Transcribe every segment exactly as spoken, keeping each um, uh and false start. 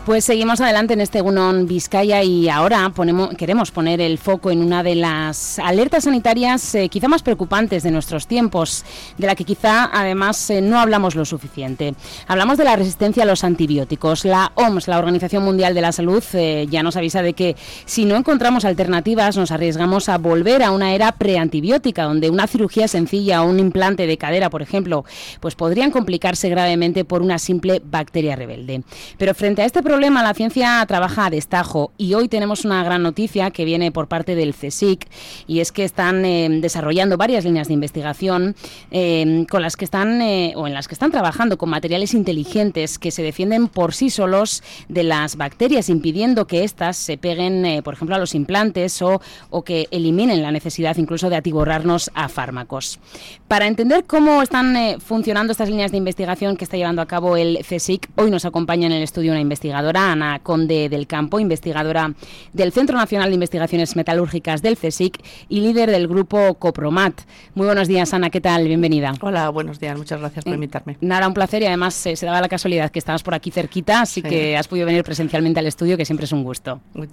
Pues seguimos adelante en este Egunon Vizcaya y ahora ponemos, queremos poner el foco en una de las alertas sanitarias eh, quizá más preocupantes de nuestros tiempos, de la que quizá además eh, no hablamos lo suficiente. Hablamos de la resistencia a los antibióticos. La O M S, la Organización Mundial de la Salud, eh, ya nos avisa de que si no encontramos alternativas nos arriesgamos a volver a una era preantibiótica, donde una cirugía sencilla o un implante de cadera, por ejemplo, pues podrían complicarse gravemente por una simple bacteria rebelde. Pero frente a este problema la ciencia trabaja a destajo y hoy tenemos una gran noticia que viene por parte del CSIC y es que están eh, desarrollando varias líneas de investigación eh, con las que están eh, o en las que están trabajando con materiales inteligentes que se defienden por sí solos de las bacterias, impidiendo que éstas se peguen, eh, por ejemplo, a los implantes o, o que eliminen la necesidad incluso de atiborrarnos a fármacos. Para entender cómo están eh, funcionando estas líneas de investigación que está llevando a cabo el CSIC, hoy nos acompaña en el estudio una investigadora, Ana Conde del Campo, investigadora del Centro Nacional de Investigaciones Metalúrgicas del CSIC y líder del grupo Copromat. Muy buenos días, Ana, ¿qué tal? Bienvenida. Hola, buenos días, muchas gracias por invitarme. Nada, un placer y además eh, se daba la casualidad que estabas por aquí cerquita, así sí. que has podido venir presencialmente al estudio, que siempre es un gusto. Muy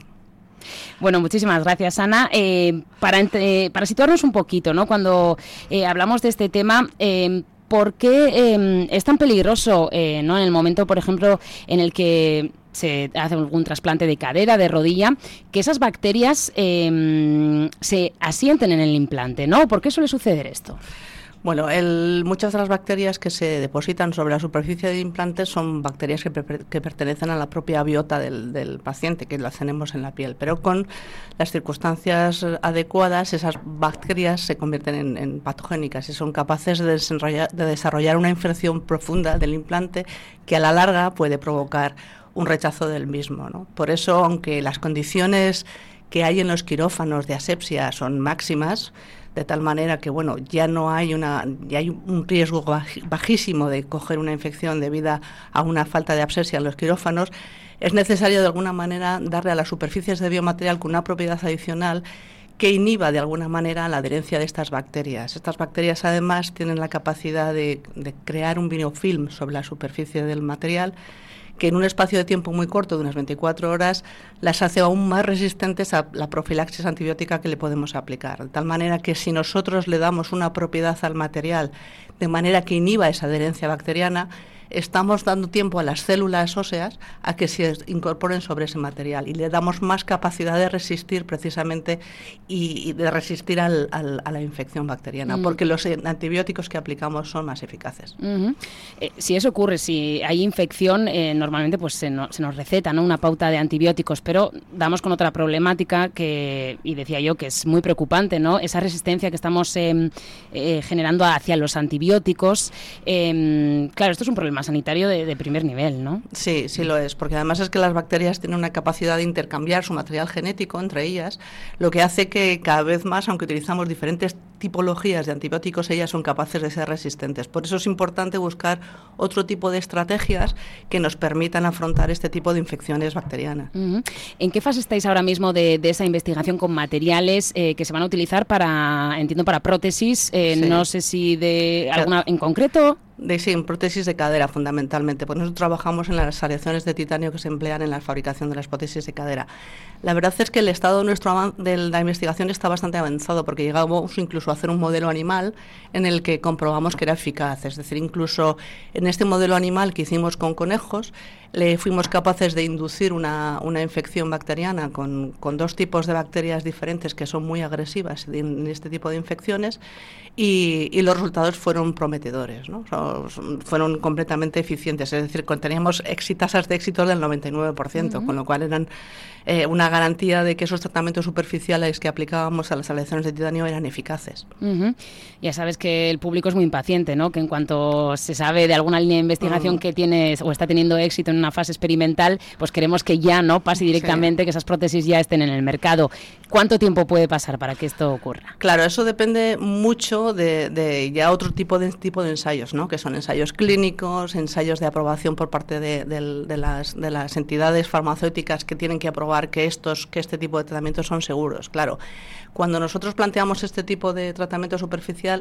Bueno, muchísimas gracias, Ana. Eh, para, eh, para situarnos un poquito, ¿no? Cuando eh, hablamos de este tema, eh, ¿por qué eh, es tan peligroso, eh, ¿no? En el momento, por ejemplo, en el que se hace algún trasplante de cadera, de rodilla, que esas bacterias eh, se asienten en el implante, ¿no? ¿Por qué suele suceder esto? Bueno, el, muchas de las bacterias que se depositan sobre la superficie del implante son bacterias que, per, que pertenecen a la propia biota del, del paciente, que las tenemos en la piel, pero con las circunstancias adecuadas esas bacterias se convierten en, en patogénicas y son capaces de desarrollar, de desarrollar una infección profunda del implante que a la larga puede provocar un rechazo del mismo, ¿no? Por eso, aunque las condiciones que hay en los quirófanos de asepsia son máximas, de tal manera que bueno ya no hay una ya hay un riesgo bajísimo de coger una infección debido a una falta de asepsia en los quirófanos, es necesario de alguna manera darle a las superficies de biomaterial con una propiedad adicional que inhiba de alguna manera la adherencia de estas bacterias. Estas bacterias además tienen la capacidad de, de crear un biofilm sobre la superficie del material que en un espacio de tiempo muy corto, de unas veinticuatro horas, las hace aún más resistentes a la profilaxis antibiótica que le podemos aplicar. De tal manera que si nosotros le damos una propiedad al material de manera que inhiba esa adherencia bacteriana, estamos dando tiempo a las células óseas a que se incorporen sobre ese material y le damos más capacidad de resistir precisamente y, y de resistir al, al, a la infección bacteriana, mm. porque los antibióticos que aplicamos son más eficaces. Uh-huh. Eh, si eso ocurre, si hay infección, eh, normalmente pues se, no, se nos receta, ¿no?, una pauta de antibióticos, pero damos con otra problemática que, y decía yo, que es muy preocupante, ¿no?, esa resistencia que estamos eh, eh, generando hacia los antibióticos. Eh, claro, esto es un problema sanitario de, de primer nivel, ¿no? Sí, sí lo es, porque además es que las bacterias tienen una capacidad de intercambiar su material genético entre ellas, lo que hace que cada vez más, aunque utilizamos diferentes tipologías de antibióticos, ellas son capaces de ser resistentes. Por eso es importante buscar otro tipo de estrategias que nos permitan afrontar este tipo de infecciones bacterianas. Uh-huh. ¿En qué fase estáis ahora mismo de, de esa investigación con materiales eh, que se van a utilizar para, entiendo, para prótesis? Eh, sí. No sé si de alguna en concreto. De, sí, en prótesis de cadera fundamentalmente, pues nosotros trabajamos en las aleaciones de titanio que se emplean en la fabricación de las prótesis de cadera. La verdad es que el estado nuestro de la investigación está bastante avanzado porque llegamos incluso a hacer un modelo animal en el que comprobamos que era eficaz, es decir, incluso en este modelo animal que hicimos con conejos, le fuimos capaces de inducir una, una infección bacteriana con, con dos tipos de bacterias diferentes que son muy agresivas en este tipo de infecciones y, y los resultados fueron prometedores, ¿no? Son, fueron completamente eficientes, es decir, teníamos tasas de éxito del noventa y nueve por ciento, uh-huh. con lo cual eran eh, una garantía de que esos tratamientos superficiales que aplicábamos a las aleaciones de titanio eran eficaces. Uh-huh. Ya sabes que el público es muy impaciente, ¿no?, que en cuanto se sabe de alguna línea de investigación uh-huh. que tiene o está teniendo éxito en una fase experimental, pues queremos que ya no pase directamente, sí. que esas prótesis ya estén en el mercado. ¿Cuánto tiempo puede pasar para que esto ocurra? Claro, eso depende mucho de, de ya otro tipo de tipo de ensayos, ¿no?, que son ensayos clínicos, ensayos de aprobación por parte de, de, de, las, de las entidades farmacéuticas que tienen que aprobar que estos que este tipo de tratamientos son seguros. Claro, cuando nosotros planteamos este tipo de tratamiento superficial,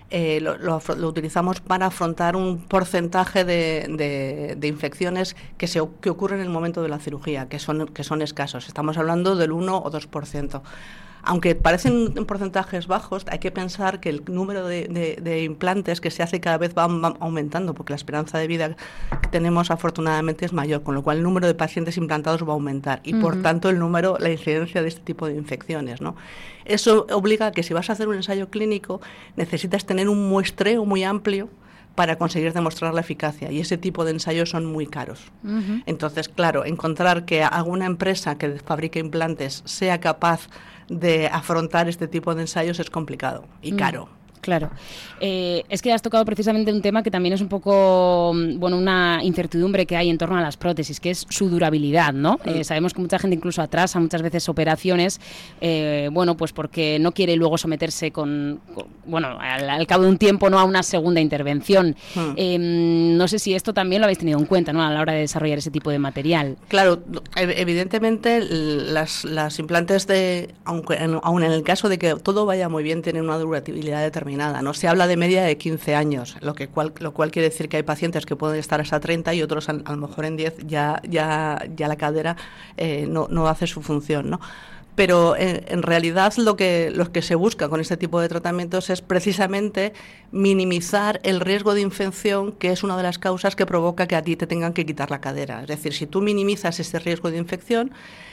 eh, lo, lo, lo utilizamos para afrontar un porcentaje de, de, de infecciones que, se, que ocurren en el momento de la cirugía, que son, que son escasos. Estamos hablando del uno o dos por ciento. Aunque parecen porcentajes bajos, hay que pensar que el número de, de, de implantes que se hace cada vez va, va aumentando, porque la esperanza de vida que tenemos afortunadamente es mayor, con lo cual el número de pacientes implantados va a aumentar y, uh-huh. por tanto, el número, la incidencia de este tipo de infecciones, ¿no? Eso obliga a que si vas a hacer un ensayo clínico necesitas tener un muestreo muy amplio para conseguir demostrar la eficacia, y ese tipo de ensayos son muy caros. Uh-huh. Entonces, claro, encontrar que alguna empresa que fabrique implantes sea capaz de afrontar este tipo de ensayos es complicado y caro. Uh-huh. Claro. Eh, es que has tocado precisamente un tema que también es un poco, bueno, una incertidumbre que hay en torno a las prótesis, que es su durabilidad, ¿no? Mm. Eh, sabemos que mucha gente incluso atrasa muchas veces operaciones, eh, bueno, pues porque no quiere luego someterse con, con bueno, al, al cabo de un tiempo, ¿no?, a una segunda intervención. Mm. Eh, no sé si esto también lo habéis tenido en cuenta, ¿no?, a la hora de desarrollar ese tipo de material. Claro, evidentemente las, las implantes de, aunque en, aun en el caso de que todo vaya muy bien, tienen una durabilidad determinada. Nada, ¿no? Se habla de media de quince años, lo, que cual, lo cual quiere decir que hay pacientes que pueden estar hasta treinta y otros a, a lo mejor en diez ya, ya, ya la cadera eh, no, no hace su función, ¿no? Pero en, en realidad lo que, lo que se busca con este tipo de tratamientos es precisamente minimizar el riesgo de infección, que es una de las causas que provoca que a ti te tengan que quitar la cadera. Es decir, si tú minimizas ese riesgo de infección,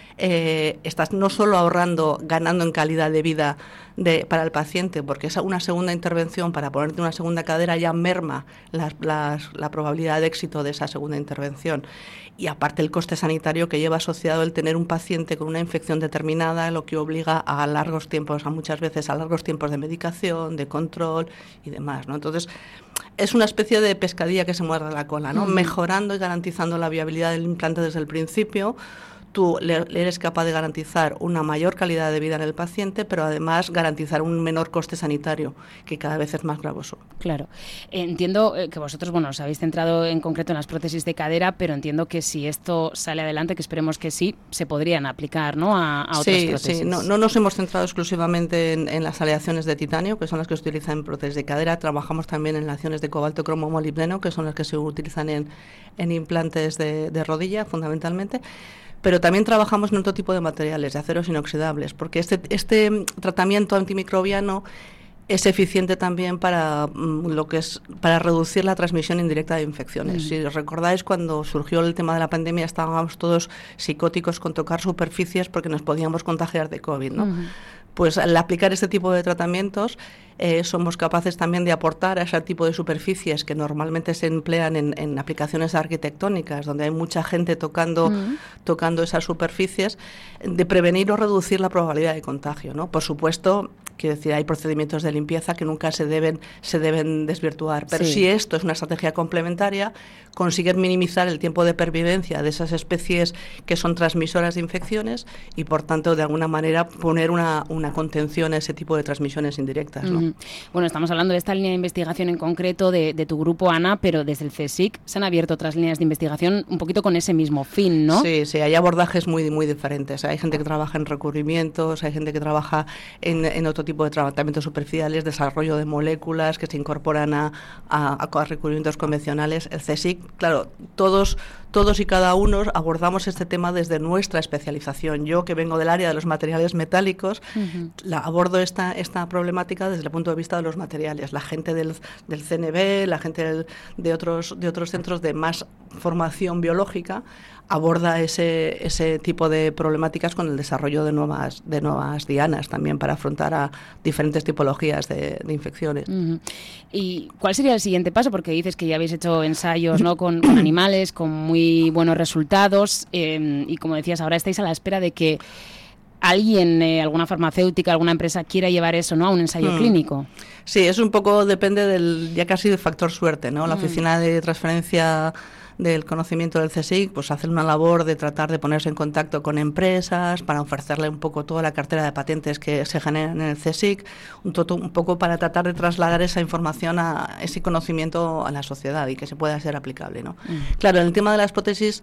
Eh, estás no solo ahorrando, ganando en calidad de vida de, para el paciente, porque es una segunda intervención, para ponerte una segunda cadera ya merma las, las, la probabilidad de éxito de esa segunda intervención, y aparte el coste sanitario que lleva asociado el tener un paciente con una infección determinada, lo que obliga a largos tiempos, a muchas veces a largos tiempos de medicación, de control y demás, ¿no? Entonces es una especie de pescadilla que se muerde la cola, ¿no? Mm. Mejorando y garantizando la viabilidad del implante desde el principio, tú le, le eres capaz de garantizar una mayor calidad de vida en el paciente, pero además garantizar un menor coste sanitario, que cada vez es más gravoso. Claro. Entiendo que vosotros, bueno, os habéis centrado en concreto en las prótesis de cadera, pero entiendo que si esto sale adelante, que esperemos que sí, se podrían aplicar, ¿no?, a, a otras sí, prótesis. Sí, no, no nos hemos centrado exclusivamente en, en las aleaciones de titanio, que son las que se utilizan en prótesis de cadera. Trabajamos también en aleaciones de cobalto, cromo, molibdeno, que son las que se utilizan en, en implantes de, de rodilla, fundamentalmente. Pero también trabajamos en otro tipo de materiales, de aceros inoxidables, porque este, este tratamiento antimicrobiano es eficiente también para mm, lo que es para reducir la transmisión indirecta de infecciones. Mm. Si os recordáis, cuando surgió el tema de la pandemia, estábamos todos psicóticos con tocar superficies porque nos podíamos contagiar de COVID, ¿no? Mm. Pues al aplicar este tipo de tratamientos eh, somos capaces también de aportar a ese tipo de superficies que normalmente se emplean en, en aplicaciones arquitectónicas, donde hay mucha gente tocando, mm. tocando esas superficies, de prevenir o reducir la probabilidad de contagio, ¿no? Por supuesto, quiero decir, hay procedimientos de limpieza que nunca se deben, se deben desvirtuar, pero sí. si esto es una estrategia complementaria, consiguen minimizar el tiempo de pervivencia de esas especies que son transmisoras de infecciones y, por tanto, de alguna manera poner una, una contención a ese tipo de transmisiones indirectas, ¿no? Mm. Bueno, estamos hablando de esta línea de investigación en concreto de, de tu grupo, Ana, pero desde el CSIC se han abierto otras líneas de investigación un poquito con ese mismo fin, ¿no? Sí, sí, hay abordajes muy, muy diferentes. Hay gente que trabaja en recubrimientos, hay gente que trabaja en, en otro tipo de tratamientos superficiales, desarrollo de moléculas que se incorporan a, a, a recubrimientos convencionales. El CSIC, claro, todos, todos y cada uno abordamos este tema desde nuestra especialización. Yo, que vengo del área de los materiales metálicos, uh-huh. la, abordo esta, esta problemática desde el punto de vista de los materiales. La gente del, del C N B, la gente del, de, otros, de otros centros de más formación biológica, aborda ese, ese tipo de problemáticas con el desarrollo de nuevas, de nuevas dianas también para afrontar a diferentes tipologías de, de infecciones. Uh-huh. ¿Y cuál sería el siguiente paso? Porque dices que ya habéis hecho ensayos, ¿no?, con, con animales, con muy buenos resultados, eh, y como decías, ahora estáis a la espera de que alguien, eh, alguna farmacéutica, alguna empresa quiera llevar eso, ¿no?, a un ensayo mm. clínico. Sí, eso un poco depende del, ya casi del factor suerte, ¿no? La mm. Oficina de Transferencia del Conocimiento del CSIC pues hace una labor de tratar de ponerse en contacto con empresas para ofrecerle un poco toda la cartera de patentes que se generan en el CSIC, un, toto, un poco para tratar de trasladar esa información, a ese conocimiento a la sociedad y que se pueda ser aplicable, ¿no? Mm. Claro, en el tema de las prótesis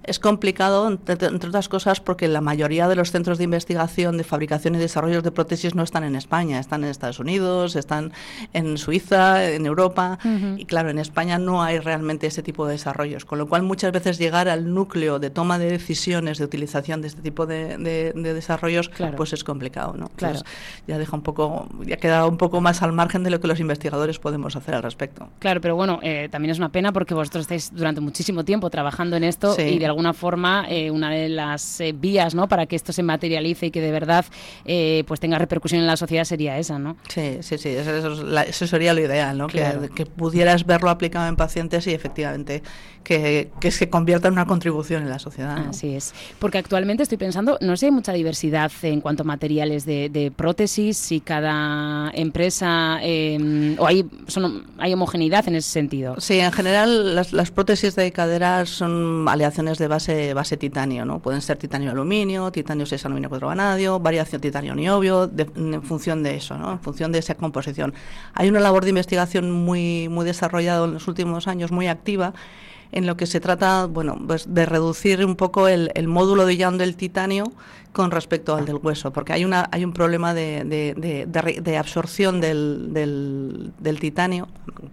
Es complicado, entre, entre otras cosas, porque la mayoría de los centros de investigación, de fabricación y desarrollo de prótesis no están en España, están en Estados Unidos, están en Suiza, en Europa, uh-huh. y claro, en España no hay realmente ese tipo de desarrollos, con lo cual muchas veces llegar al núcleo de toma de decisiones de utilización de este tipo de, de, de desarrollos, claro. pues es complicado, ¿no? Claro. Entonces, ya deja un poco, ya queda un poco más al margen de lo que los investigadores podemos hacer al respecto. Claro, pero bueno, eh, también es una pena porque vosotros estáis durante muchísimo tiempo trabajando en esto, sí. y de alguna forma eh, una de las eh, vías, ¿no?, para que esto se materialice y que de verdad eh, pues tenga repercusión en la sociedad sería esa, ¿no? Sí, sí, sí, eso, eso, es la, eso sería lo ideal, ¿no? Claro. Que, que pudieras verlo aplicado en pacientes y efectivamente que, que se convierta en una contribución en la sociedad, ¿no? Así es, porque actualmente estoy pensando, no sé, hay mucha diversidad en cuanto a materiales de, de prótesis, si cada empresa eh, o hay, son, hay homogeneidad en ese sentido. Sí, en general las, las prótesis de cadera son aleaciones de base base titanio, ¿no? Pueden ser titanio aluminio, titanio seis aluminio cuatro vanadio, variación titanio niobio, de, en función de eso, ¿no? En función de esa composición. Hay una labor de investigación muy muy desarrollada en los últimos años, muy activa, en lo que se trata, bueno, pues de reducir un poco el, el módulo de Young del titanio con respecto al del hueso, porque hay una hay un problema de, de, de, de, de absorción del, del, del titanio,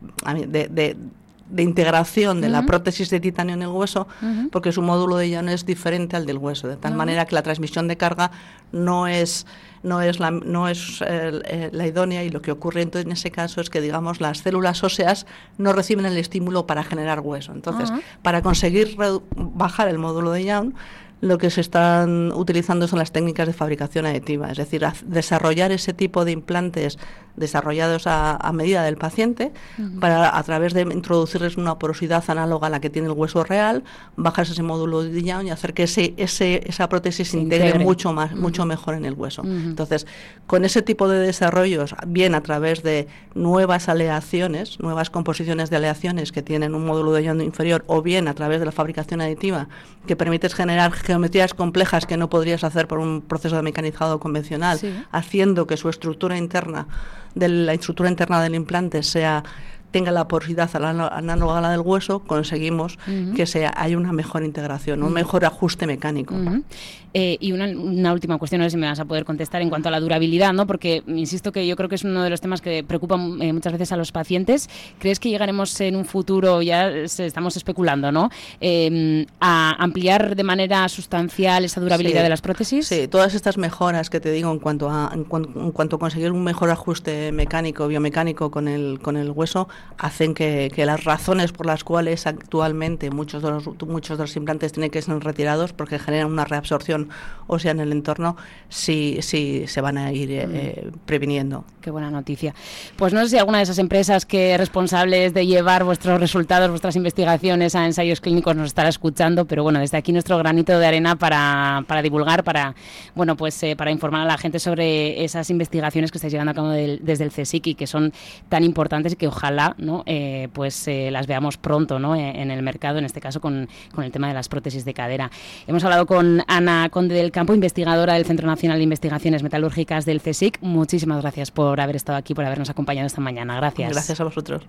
de, de de integración de uh-huh. la prótesis de titanio en el hueso, uh-huh. porque su módulo de Young es diferente al del hueso, de tal uh-huh. manera que la transmisión de carga no es no es la no es eh, eh, la idónea, y lo que ocurre entonces en ese caso es que, digamos, las células óseas no reciben el estímulo para generar hueso. Entonces, uh-huh. para conseguir redu- bajar el módulo de Young, lo que se están utilizando son las técnicas de fabricación aditiva, es decir, a desarrollar ese tipo de implantes desarrollados a, a medida del paciente, uh-huh. para, a través de introducirles una porosidad análoga a la que tiene el hueso real, bajas ese módulo de Young y hacer que ese, ese, esa prótesis se integre, integre mucho más, uh-huh. mucho mejor en el hueso. Uh-huh. Entonces, con ese tipo de desarrollos, bien a través de nuevas aleaciones, nuevas composiciones de aleaciones que tienen un módulo de Young inferior, o bien a través de la fabricación aditiva, que permites generar geometrías complejas que no podrías hacer por un proceso de mecanizado convencional, sí. haciendo que su estructura interna, de la estructura interna del implante sea tenga la porosidad análoga a la del hueso, conseguimos uh-huh. que sea hay una mejor integración, uh-huh. un mejor ajuste mecánico. Uh-huh. Eh, y una, una última cuestión, no sé si me vas a poder contestar en cuanto a la durabilidad, ¿no? Porque insisto que yo creo que es uno de los temas que preocupan eh, muchas veces a los pacientes. ¿Crees que llegaremos en un futuro, ya se, estamos especulando, ¿no?, eh, a ampliar de manera sustancial esa durabilidad sí. de las prótesis? Sí, todas estas mejoras que te digo en cuanto a en, cuan, en cuanto a conseguir un mejor ajuste mecánico, biomecánico con el con el hueso, hacen que, que las razones por las cuales actualmente muchos de los muchos de los implantes tienen que ser retirados, porque generan una reabsorción ósea en el entorno, sí, sí se van a ir eh, previniendo. Qué buena noticia. Pues no sé si alguna de esas empresas que responsables de llevar vuestros resultados, vuestras investigaciones a ensayos clínicos nos estará escuchando, pero bueno, desde aquí nuestro granito de arena para, para divulgar, para bueno pues eh, para informar a la gente sobre esas investigaciones que estáis llevando a cabo del, desde el CSIC y que son tan importantes y que ojalá, ¿no?, eh, pues eh, las veamos pronto, ¿no?, en el mercado, en este caso con, con el tema de las prótesis de cadera. Hemos hablado con Ana Conde del Campo, investigadora del Centro Nacional de Investigaciones Metalúrgicas del CSIC. Muchísimas gracias por haber estado aquí, por habernos acompañado esta mañana. Gracias. Gracias a vosotros.